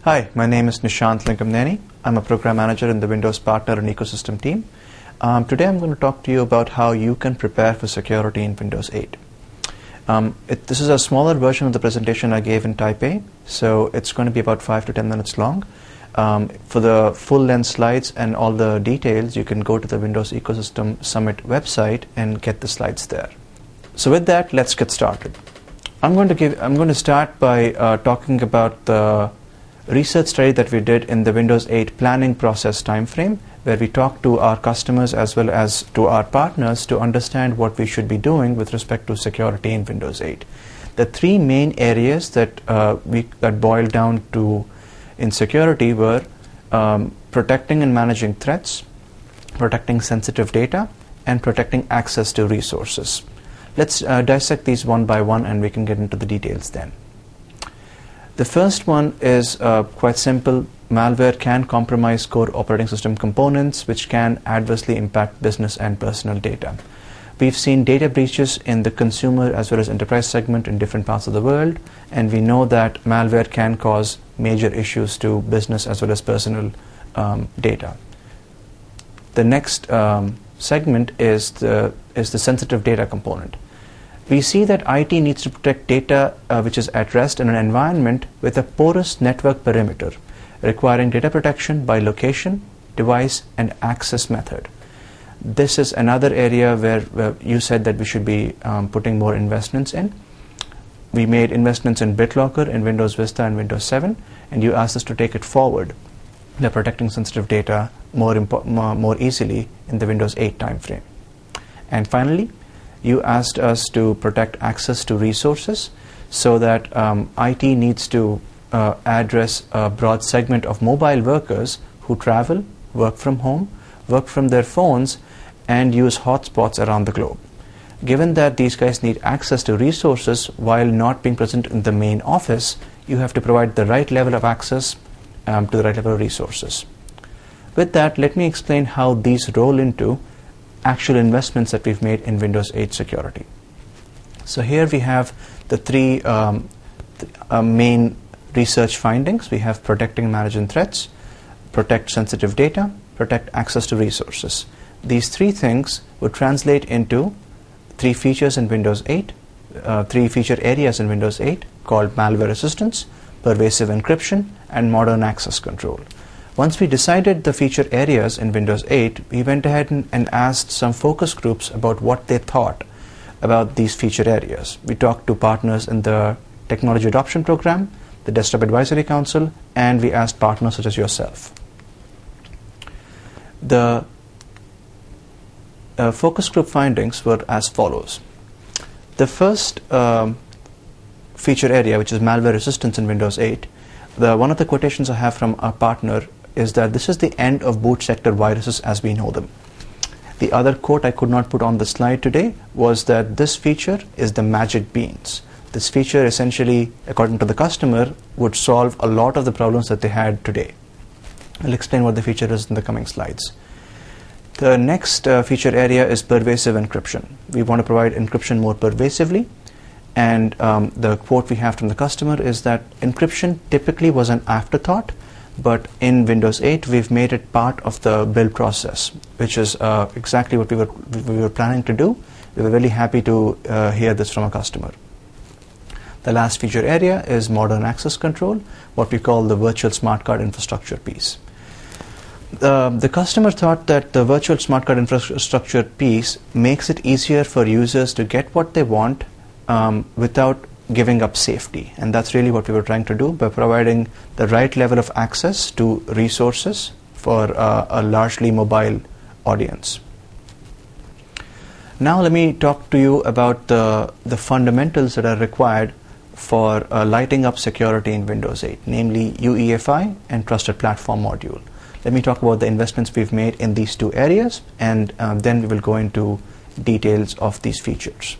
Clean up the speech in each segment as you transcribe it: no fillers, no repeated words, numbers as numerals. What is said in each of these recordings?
Hi, my name is Nishant Lingamneni. I'm a program manager in the Windows Partner and Ecosystem team. Today I'm going to talk to you about how you can prepare for security in Windows 8. This is a smaller version of the presentation I gave in Type A, so it's going to be about 5 to 10 minutes long. For the full-length slides and all the details, you can go to the Windows Ecosystem Summit website and get the slides there. So with that, let's get started. I'm going to start by talking about the research study that we did in the Windows 8 planning process timeframe, where we talked to our customers as well as to our partners to understand what we should be doing with respect to security in Windows 8. The three main areas that boiled down to in security were protecting and managing threats, protecting sensitive data, and protecting access to resources. Let's dissect these one by one and we can get into the details then. The first one is quite simple. Malware can compromise core operating system components, which can adversely impact business and personal data. We've seen data breaches in the consumer as well as enterprise segment in different parts of the world, and we know that malware can cause major issues to business as well as personal data. The next segment is the sensitive data component. We see that IT needs to protect data which is at rest in an environment with a porous network perimeter, requiring data protection by location, device, and access method. This is another area where you said that we should be putting more investments in. We made investments in BitLocker in Windows Vista and Windows 7, and you asked us to take it forward. They're protecting sensitive data more easily in the Windows 8 timeframe. And finally, you asked us to protect access to resources so that IT needs to address a broad segment of mobile workers who travel, work from home, work from their phones, and use hotspots around the globe. Given that these guys need access to resources while not being present in the main office, you have to provide the right level of access to the right level of resources. With that, let me explain how these roll into actual investments that we've made in Windows 8 security. So here we have the three main research findings. We have protecting and managing threats, protect sensitive data, protect access to resources. These three things would translate into three features in Windows 8, three feature areas in Windows 8 called malware resistance, pervasive encryption, and modern access control. Once we decided the feature areas in Windows 8, we went ahead and asked some focus groups about what they thought about these feature areas. We talked to partners in the Technology Adoption Program, the Desktop Advisory Council, and we asked partners such as yourself. The focus group findings were as follows. The first feature area, which is malware resistance in Windows 8, one of the quotations I have from our partner is that this is the end of boot sector viruses as we know them. The other quote I could not put on the slide today was that this feature is the magic beans. This feature essentially, according to the customer, would solve a lot of the problems that they had today. I'll explain what the feature is in the coming slides. The next feature area is pervasive encryption. We want to provide encryption more pervasively, and the quote we have from the customer is that encryption typically was an afterthought, but in Windows 8 we've made it part of the build process, which is exactly what we were planning to do. We were really happy to hear this from a customer. The last feature area is modern access control, what we call the virtual smart card infrastructure piece. The customer thought that the virtual smart card infrastructure piece makes it easier for users to get what they want without giving up safety, and that's really what we were trying to do by providing the right level of access to resources for a largely mobile audience. Now let me talk to you about the fundamentals that are required for lighting up security in Windows 8, namely UEFI and Trusted Platform Module. Let me talk about the investments we've made in these two areas, and then we will go into details of these features.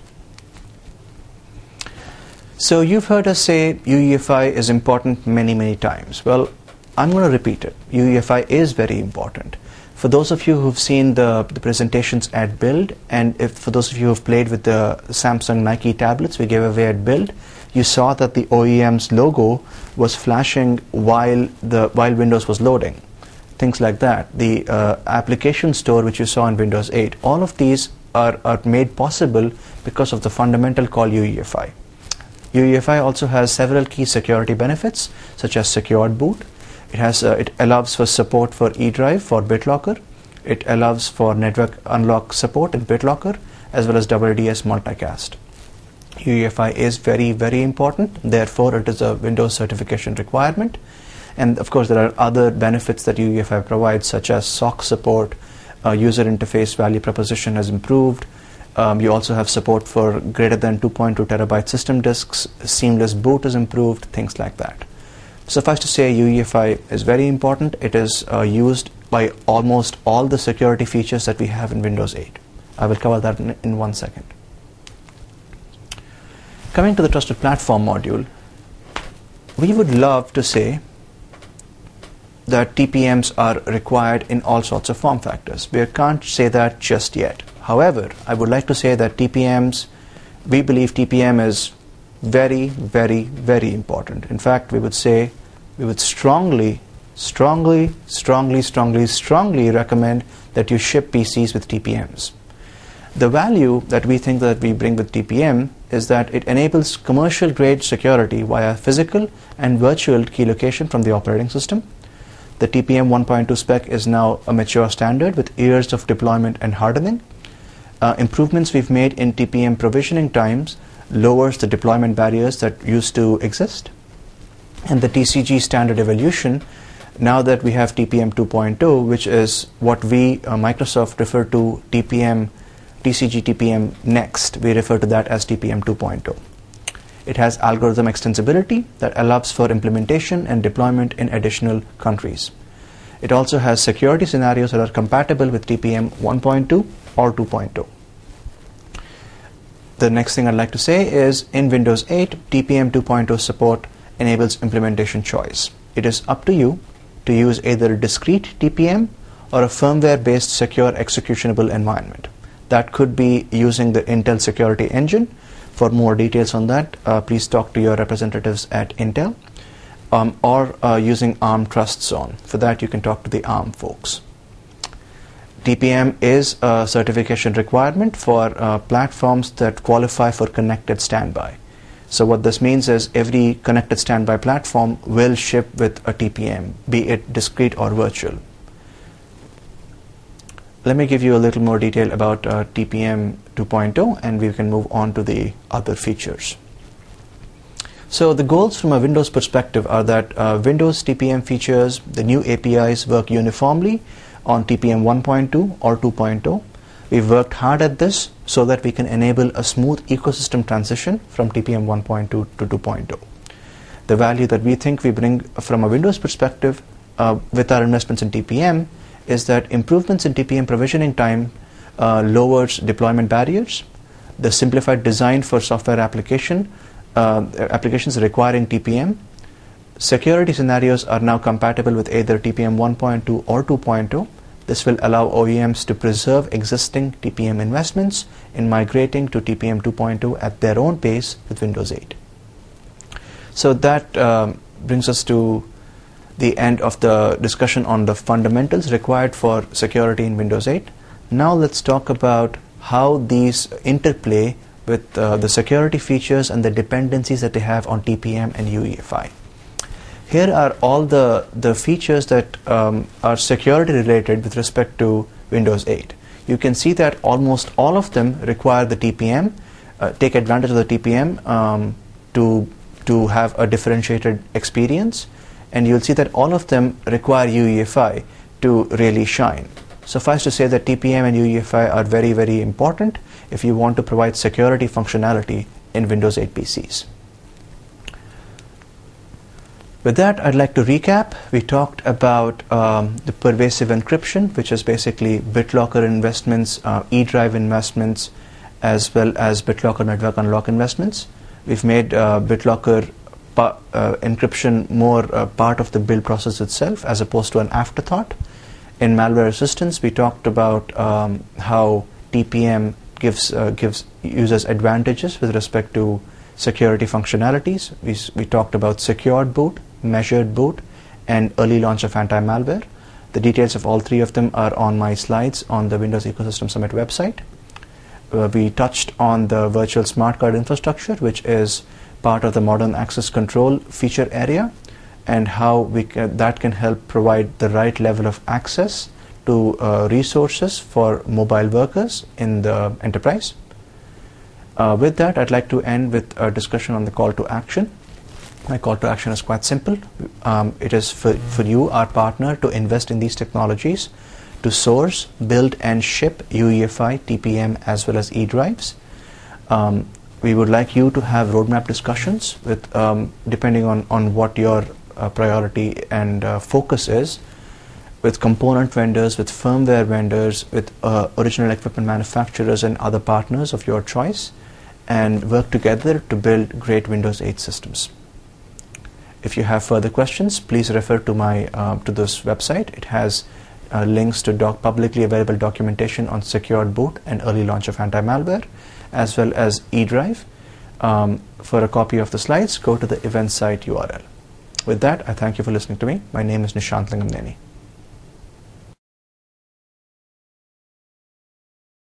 So you've heard us say UEFI is important many times. Well, I'm going to repeat it. UEFI is very important. For those of you who've seen the presentations at Build, and for those of you who've played with the Samsung Nike tablets we gave away at Build, you saw that the OEM's logo was flashing while Windows was loading. Things like that. The application store which you saw in Windows 8, all of these are made possible because of the fundamental call UEFI. UEFI also has several key security benefits, such as secured boot. It allows for support for eDrive for BitLocker. It allows for network unlock support in BitLocker, as well as WDS multicast. UEFI is very, very important. Therefore, it is a Windows certification requirement. And of course, there are other benefits that UEFI provides, such as SOC support, user interface value proposition has improved. You also have support for greater than 2.2 terabyte system disks, seamless boot is improved, things like that. Suffice to say, UEFI is very important. It is used by almost all the security features that we have in Windows 8. I will cover that in 1 second. Coming to the Trusted Platform module, we would love to say that TPMs are required in all sorts of form factors. We can't say that just yet. However, I would like to say that we believe TPM is very, very, very important. In fact, we would strongly recommend that you ship PCs with TPMs. The value that we think that we bring with TPM is that it enables commercial grade security via physical and virtual key location from the operating system. The TPM 1.2 spec is now a mature standard with years of deployment and hardening. Improvements we've made in TPM provisioning times lowers the deployment barriers that used to exist. And the TCG standard evolution, now that we have TPM 2.2, which is what we, Microsoft, refer to TCG TPM next, we refer to that as TPM 2.2. It has algorithm extensibility that allows for implementation and deployment in additional countries. It also has security scenarios that are compatible with TPM 1.2 or 2.2. The next thing I'd like to say is in Windows 8, TPM 2.0 support enables implementation choice. It is up to you to use either a discrete TPM or a firmware-based secure executable environment. That could be using the Intel Security Engine. For more details on that, please talk to your representatives at Intel, or using ARM TrustZone. For that, you can talk to the ARM folks. TPM is a certification requirement for platforms that qualify for connected standby. So what this means is every connected standby platform will ship with a TPM, be it discrete or virtual. Let me give you a little more detail about TPM 2.0, and we can move on to the other features. So the goals from a Windows perspective are that Windows TPM features, the new APIs work uniformly on TPM 1.2 or 2.0. We've worked hard at this so that we can enable a smooth ecosystem transition from TPM 1.2 to 2.0. The value that we think we bring from a Windows perspective with our investments in TPM is that improvements in TPM provisioning time lowers deployment barriers. The simplified design for software applications requiring TPM. Security scenarios are now compatible with either TPM 1.2 or 2.0. This will allow OEMs to preserve existing TPM investments in migrating to TPM 2.2 at their own pace with Windows 8. So that brings us to the end of the discussion on the fundamentals required for security in Windows 8. Now let's talk about how these interplay with the security features and the dependencies that they have on TPM and UEFI. Here are all the features that are security related with respect to Windows 8. You can see that almost all of them require the TPM, take advantage of the TPM to have a differentiated experience, and you'll see that all of them require UEFI to really shine. Suffice to say that TPM and UEFI are very, very important if you want to provide security functionality in Windows 8 PCs. With that, I'd like to recap. We talked about the pervasive encryption, which is basically BitLocker investments, eDrive investments, as well as BitLocker network unlock investments. We've made BitLocker encryption more part of the build process itself as opposed to an afterthought. In malware resistance, we talked about how TPM gives users advantages with respect to security functionalities. We talked about secured boot, measured boot, and early launch of anti-malware. The details of all three of them are on my slides on the Windows Ecosystem Summit website. We touched on the virtual smart card infrastructure, which is part of the modern access control feature area, and how that can help provide the right level of access to resources for mobile workers in the enterprise. With that, I'd like to end with a discussion on the call to action. My call to action is quite simple. It is for you, our partner, to invest in these technologies to source, build, and ship UEFI, TPM, as well as eDrives. We would like you to have roadmap discussions with, depending on what your priority and focus is, with component vendors, with firmware vendors, with original equipment manufacturers and other partners of your choice, and work together to build great Windows 8 systems. If you have further questions, please refer to to this website. It has links to publicly available documentation on secured boot and early launch of anti-malware, as well as eDrive. For a copy of the slides, go to the event site URL. With that, I thank you for listening to me. My name is Nishant Lingamneni.